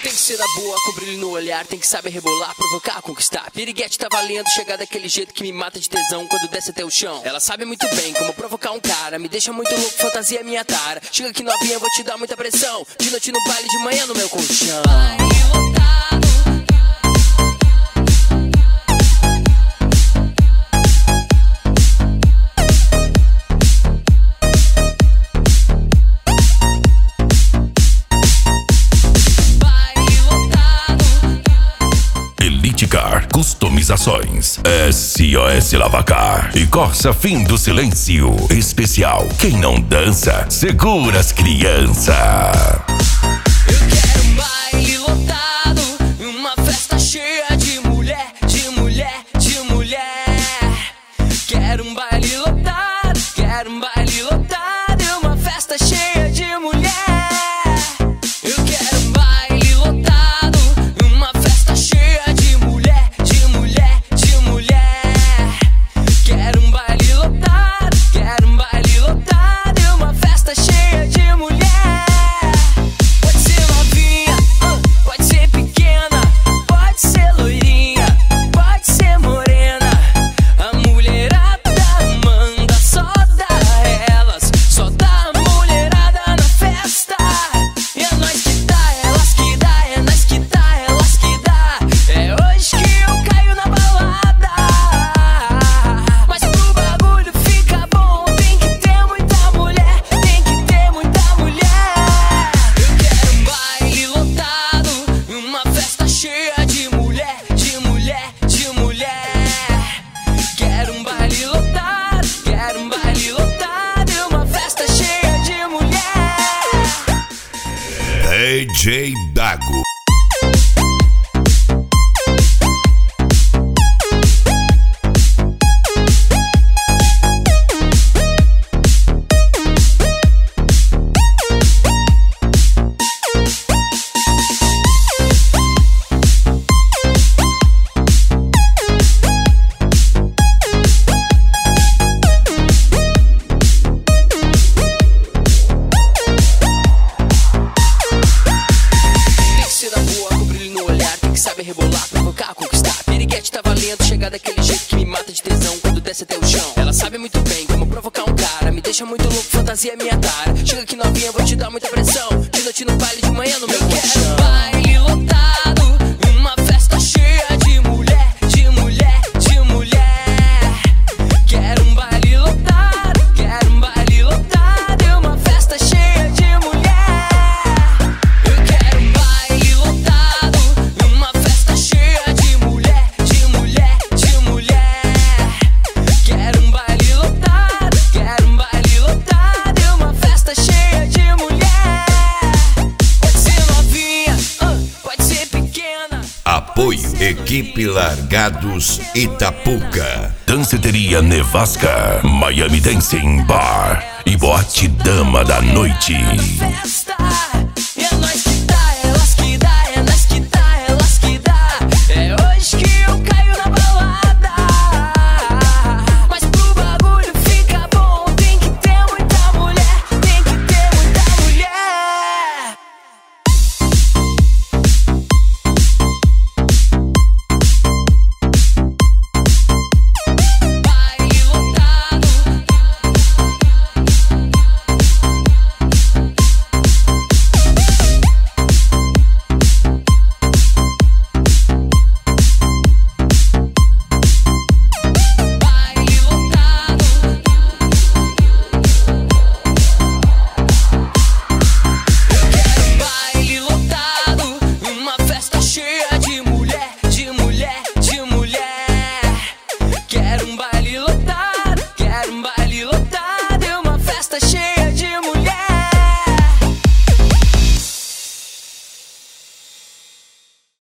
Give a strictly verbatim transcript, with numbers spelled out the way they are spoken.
Tem que ser da boa, com brilho no olhar, tem que saber rebolar, provocar, conquistar. Piriguete tá valendo, chegar daquele jeito que me mata de tesão quando desce até o chão. Ela sabe muito bem como provocar um cara, me deixa muito louco, fantasia é minha tara. Chega aqui novinha, vou te dar muita pressão. De noite no baile, de manhã no meu colchão. Baile lotado. Car Customizações, S O S Lavacar e Corsa Fim do Silêncio. Especial, quem não dança, segura as crianças. Eu quero um baile lotado, uma festa cheia de mulher, de mulher, de mulher. Quero um baile lotado, quero um baile lotado e uma festa cheia de mulher. Eu quero um baile lotado, uma festa cheia de mulher, de mulher, de mulher. Quero um baile lotado, quero um baile lotado e uma festa cheia de mulher. Pode ser novinha, uh, pode ser pequena, pode ser loirinha, pode ser morena. A mulherada manda, só dá elas, só dá a mulherada na festa. E é nós que dá, elas que dá, é nós que dá, elas que dá. É hoje que eu caio na balada. Mas pro bagulho ficar bom tem que ter muita mulher, tem que ter muita mulher. Eu quero um baile lotado, uma festa cheia de mulher, de mulher, de mulher. Quero um baile lotado, quero um baile lotado e uma festa cheia de mulher. D J Dago. Tem que ser da boa, com brilho no olhar, tem que saber rebolar, provocar, conquistar. Piriguete tá valendo, chegar daquele jeito que me mata de tesão quando desce até o chão. Ela sabe muito bem como provocar um cara, me deixa muito louco, fantasia é minha tara. Chega aqui novinha, vou te dar muita pressão. De noite no baile, de manhã no meu colchão. Eu quero um baile lotado, uma festa cheia de mulher, de mulher, de mulher. Quero um baile lotado, quero um baile lotado e uma festa cheia de mulher. Eu quero um baile lotado, uma festa cheia de mulher, de mulher, de mulher. Quero um baile lotado, quero um baile lotado e uma festa cheia de mulher. Pode ser novinha, uh, pode ser pequena. Apoio Equipe Largados Itapuca, Danceteria Nevasca, Miami Dancing Bar e Boate Dama da Noite. Festa.